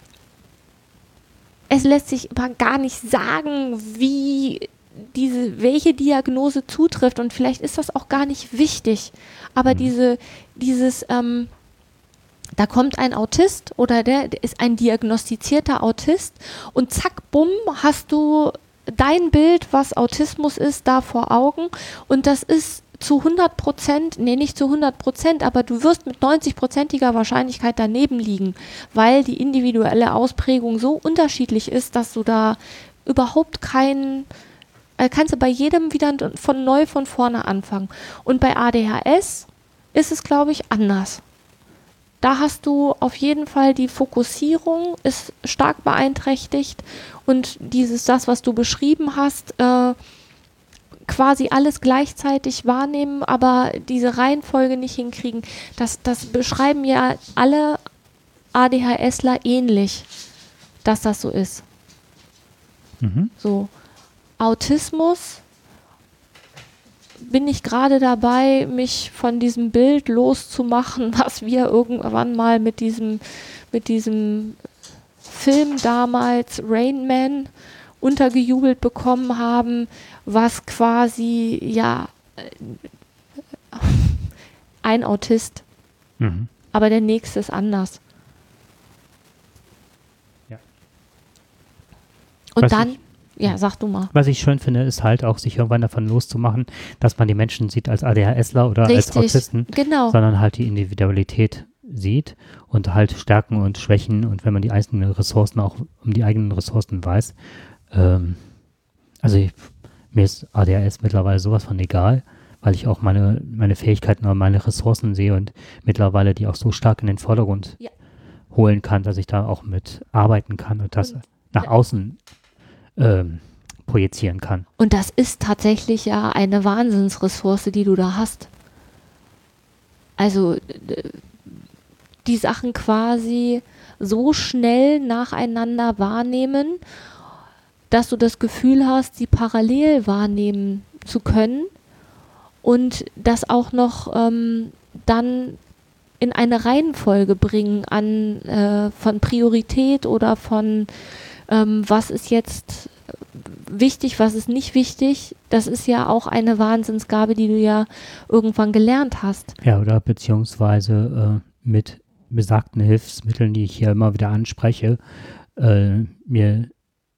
es lässt sich aber gar nicht sagen, wie diese, welche Diagnose zutrifft, und vielleicht ist das auch gar nicht wichtig, aber Mhm. diese, dieses, ähm, Da kommt ein Autist oder der, der ist ein diagnostizierter Autist und zack, bumm, hast du dein Bild, was Autismus ist, da vor Augen und das ist zu hundert Prozent, nee, nicht zu hundert Prozent, aber du wirst mit neunzig-prozentiger Wahrscheinlichkeit daneben liegen, weil die individuelle Ausprägung so unterschiedlich ist, dass du da überhaupt keinen, äh, kannst du bei jedem wieder von neu von vorne anfangen. Und bei A D H S ist es, glaube ich, anders. Da hast du auf jeden Fall die Fokussierung ist stark beeinträchtigt und dieses, das, was du beschrieben hast, äh, quasi alles gleichzeitig wahrnehmen, aber diese Reihenfolge nicht hinkriegen, das, das beschreiben ja alle ADHSler ähnlich, dass das so ist. Mhm. So, Autismus bin ich gerade dabei, mich von diesem Bild loszumachen, was wir irgendwann mal mit diesem, mit diesem Film damals, Rain Man, untergejubelt bekommen haben, was quasi, ja, ein Autist, Mhm. aber der nächste ist anders. Ja. Und Was dann, ich- ja, sag du mal. Was ich schön finde, ist halt auch, sich irgendwann davon loszumachen, dass man die Menschen sieht als ADHSler oder als Richtig, Autisten, genau. sondern halt die Individualität sieht und halt Stärken und Schwächen und wenn man die einzelnen Ressourcen auch um die eigenen Ressourcen weiß. Ähm, also ich, mir ist A D H S mittlerweile sowas von egal, weil ich auch meine, meine Fähigkeiten oder meine Ressourcen sehe und mittlerweile die auch so stark in den Vordergrund Ja. holen kann, dass ich da auch mit arbeiten kann und das Und- nach ja. außen ähm, projizieren kann. Und das ist tatsächlich ja eine Wahnsinnsressource, die du da hast. Also äh, die Sachen quasi so schnell nacheinander wahrnehmen, dass du das Gefühl hast, sie parallel wahrnehmen zu können und das auch noch ähm, dann in eine Reihenfolge bringen an äh, von Priorität oder von ähm, was ist jetzt wichtig, was ist nicht wichtig. Das ist ja auch eine Wahnsinnsgabe, die du ja irgendwann gelernt hast. Ja, oder beziehungsweise äh, mit besagten Hilfsmitteln, die ich hier immer wieder anspreche, äh, mir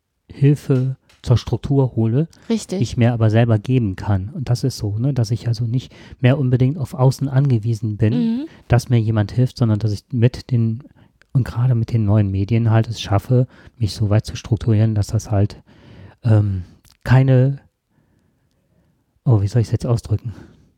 Hilfe zur Struktur hole, Richtig. die ich mir aber selber geben kann. Und das ist so, ne, dass ich also nicht mehr unbedingt auf Außen angewiesen bin, Mhm. dass mir jemand hilft, sondern dass ich mit den und gerade mit den neuen Medien halt es schaffe, mich so weit zu strukturieren, dass das halt ähm, keine, oh, wie soll ich es jetzt ausdrücken,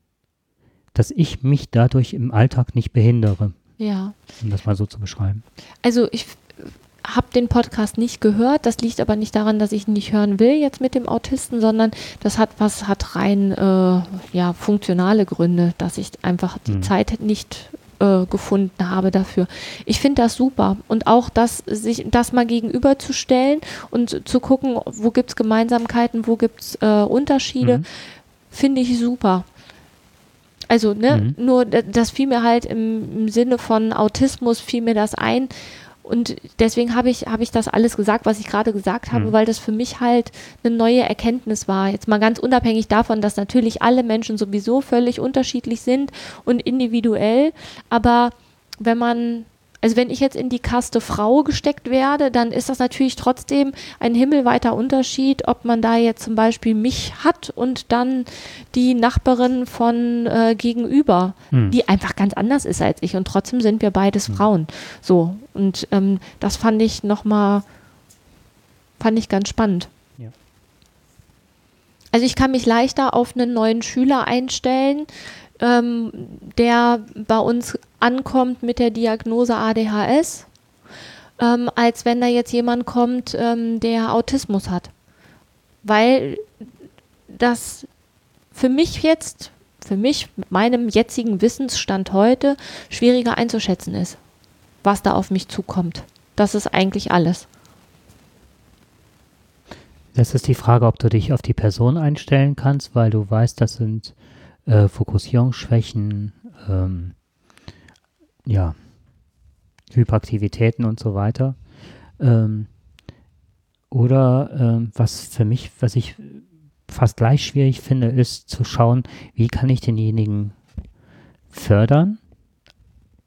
dass ich mich dadurch im Alltag nicht behindere, Ja. um das mal so zu beschreiben. Also ich habe den Podcast nicht gehört. Das liegt aber nicht daran, dass ich ihn nicht hören will jetzt mit dem Autisten, sondern das hat was hat rein äh, ja funktionale Gründe, dass ich einfach die Mhm. Zeit nicht äh, gefunden habe dafür. Ich finde das super und auch das sich das mal gegenüberzustellen und zu gucken, wo gibt es Gemeinsamkeiten, wo gibt es äh, Unterschiede, Mhm. finde ich super. Also, ne, Mhm. nur d- das fiel mir halt im, im Sinne von Autismus fiel mir das ein und deswegen habe ich, habe ich das alles gesagt, was ich gerade gesagt habe, Mhm. weil das für mich halt eine neue Erkenntnis war. Jetzt mal ganz unabhängig davon, dass natürlich alle Menschen sowieso völlig unterschiedlich sind und individuell, aber wenn man, also wenn ich jetzt in die Kaste Frau gesteckt werde, dann ist das natürlich trotzdem ein himmelweiter Unterschied, ob man da jetzt zum Beispiel mich hat und dann die Nachbarin von äh, gegenüber, Mhm. die einfach ganz anders ist als ich und trotzdem sind wir beides Mhm. Frauen. So, und ähm, das fand ich nochmal, fand ich ganz spannend. Ja. Also ich kann mich leichter auf einen neuen Schüler einstellen, ähm, der bei uns ankommt mit der Diagnose A D H S, ähm, als wenn da jetzt jemand kommt, ähm, der Autismus hat. Weil das für mich jetzt, für mich mit meinem jetzigen Wissensstand heute, schwieriger einzuschätzen ist, was da auf mich zukommt. Das ist eigentlich alles. Das ist die Frage, ob du dich auf die Person einstellen kannst, weil du weißt, das sind äh, Fokussierungsschwächen, ähm, ja, Hyperaktivitäten und so weiter. Ähm, oder ähm, was für mich, was ich fast gleich schwierig finde, ist zu schauen, wie kann ich denjenigen fördern,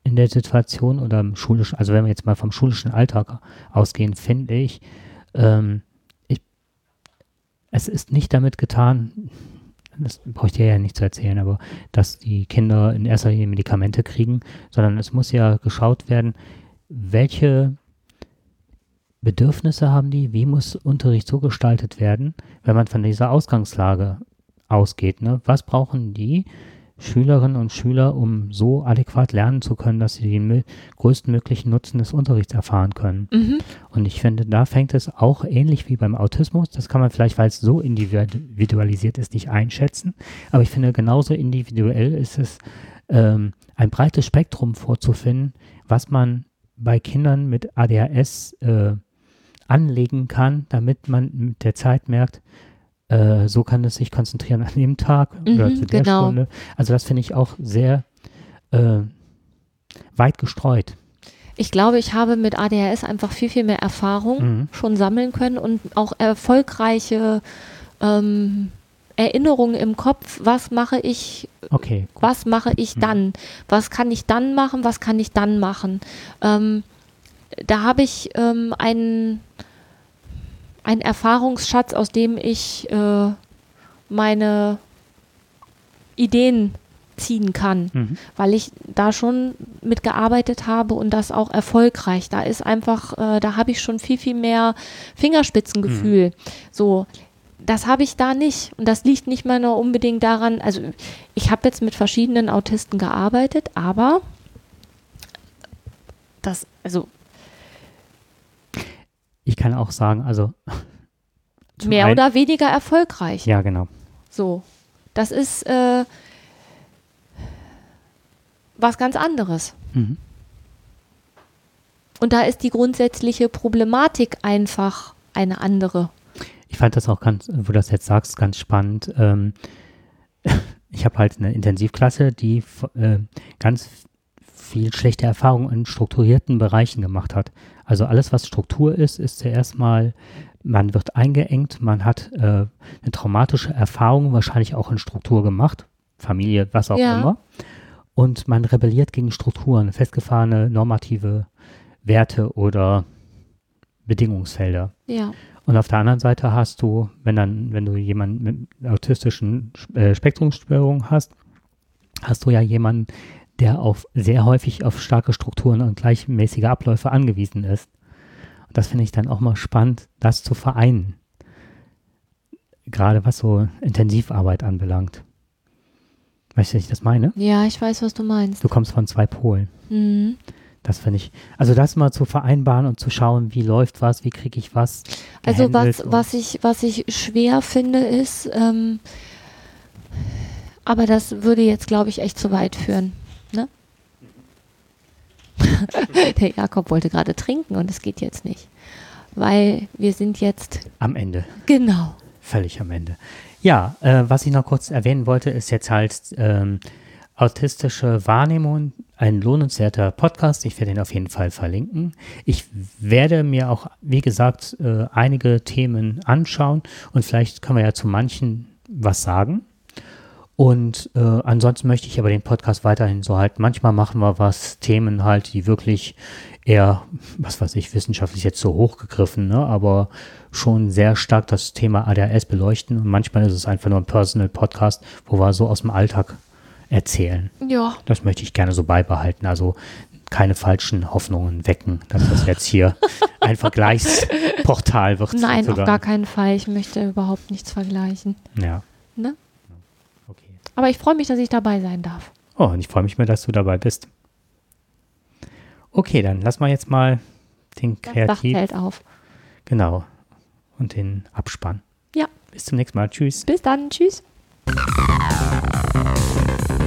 in der Situation oder im schulischen, also wenn wir jetzt mal vom schulischen Alltag ausgehen, finde ich, ähm, ich, es ist nicht damit getan, das brauche ich dir ja nicht zu erzählen, aber dass die Kinder in erster Linie Medikamente kriegen, sondern es muss ja geschaut werden, welche Bedürfnisse haben die, wie muss Unterricht so gestaltet werden, wenn man von dieser Ausgangslage ausgeht. Ne? Was brauchen die Schülerinnen und Schüler, um so adäquat lernen zu können, dass sie den mö- größtmöglichen Nutzen des Unterrichts erfahren können. Mhm. Und ich finde, da fängt es auch ähnlich wie beim Autismus. Das kann man vielleicht, weil es so individualisiert ist, nicht einschätzen. Aber ich finde, genauso individuell ist es, ähm, ein breites Spektrum vorzufinden, was man bei Kindern mit A D H S äh, anlegen kann, damit man mit der Zeit merkt, äh, so kann es sich konzentrieren an dem Tag Mhm, oder zu der genau. Stunde. Also das finde ich auch sehr äh, weit gestreut. Ich glaube, ich habe mit A D H S einfach viel, viel mehr Erfahrung Mhm. schon sammeln können und auch erfolgreiche ähm, Erinnerungen im Kopf. Was mache ich, Okay, gut. was mache ich Mhm. dann? Was kann ich dann machen? Was kann ich dann machen? Ähm, da habe ich ähm, einen, einen Erfahrungsschatz, aus dem ich äh, meine Ideen ziehen kann, Mhm. weil ich da schon mitgearbeitet habe und das auch erfolgreich. Da ist einfach, äh, da habe ich schon viel, viel mehr Fingerspitzengefühl. So, das habe ich da nicht. Und das liegt nicht mal nur unbedingt daran, also ich habe jetzt mit verschiedenen Autisten gearbeitet, aber das, also Ich kann auch sagen, also zum mehr einen- oder weniger erfolgreich. Ja, genau. So, das ist äh, was ganz anderes. Mhm. Und da ist die grundsätzliche Problematik einfach eine andere. Ich fand das auch ganz, wo du das jetzt sagst, ganz spannend. Ähm, ich habe halt eine Intensivklasse, die f- äh, ganz f- viel schlechte Erfahrungen in strukturierten Bereichen gemacht hat. Also alles, was Struktur ist, ist zuerst mal, man wird eingeengt, man hat äh, eine traumatische Erfahrung wahrscheinlich auch in Struktur gemacht, Familie, was auch Ja. immer. Und man rebelliert gegen Strukturen, festgefahrene normative Werte oder Bedingungsfelder. Ja. Und auf der anderen Seite hast du, wenn dann, wenn du jemanden mit autistischen äh, Spektrumsstörungen hast, hast du ja jemanden, der auf sehr häufig auf starke Strukturen und gleichmäßige Abläufe angewiesen ist. Und das finde ich dann auch mal spannend, das zu vereinen. Gerade was so Intensivarbeit anbelangt. Weißt du, wie ich das meine? Ja, ich weiß, was du meinst. Du kommst von zwei Polen. Mhm. Das finde ich, also das mal zu vereinbaren und zu schauen, wie läuft was, wie kriege ich was Also gehandelt was, und- was ich, was ich schwer finde ist, ähm, aber das würde jetzt, glaube ich, echt zu weit führen. Ne? Der Jakob wollte gerade trinken und es geht jetzt nicht. Weil wir sind jetzt, am Ende. genau. Völlig am Ende. Ja, äh, was ich noch kurz erwähnen wollte, ist jetzt halt ähm, autistische Wahrnehmung, ein lohnenswerter Podcast. Ich werde ihn auf jeden Fall verlinken. Ich werde mir auch, wie gesagt, äh, einige Themen anschauen und vielleicht können wir ja zu manchen was sagen. Und äh, ansonsten möchte ich aber den Podcast weiterhin so halten. Manchmal machen wir was, Themen halt, die wirklich eher, was weiß ich, wissenschaftlich jetzt so hochgegriffen, ne, aber schon sehr stark das Thema A D H S beleuchten. Und manchmal ist es einfach nur ein Personal-Podcast, wo wir so aus dem Alltag erzählen. Ja, Das möchte ich gerne so beibehalten. Also keine falschen Hoffnungen wecken, dass das jetzt hier ein Vergleichsportal wird. nein, auf sozusagen. gar keinen Fall. Ich möchte überhaupt nichts vergleichen. Ja. Ne? Okay. Aber ich freue mich, dass ich dabei sein darf. Oh, und ich freue mich mehr, dass du dabei bist. Okay, dann lass mal jetzt mal den Das Kreativ, Dach fällt auf. genau, und den Abspann. Ja. Bis zum nächsten Mal. Tschüss. Bis dann. Tschüss.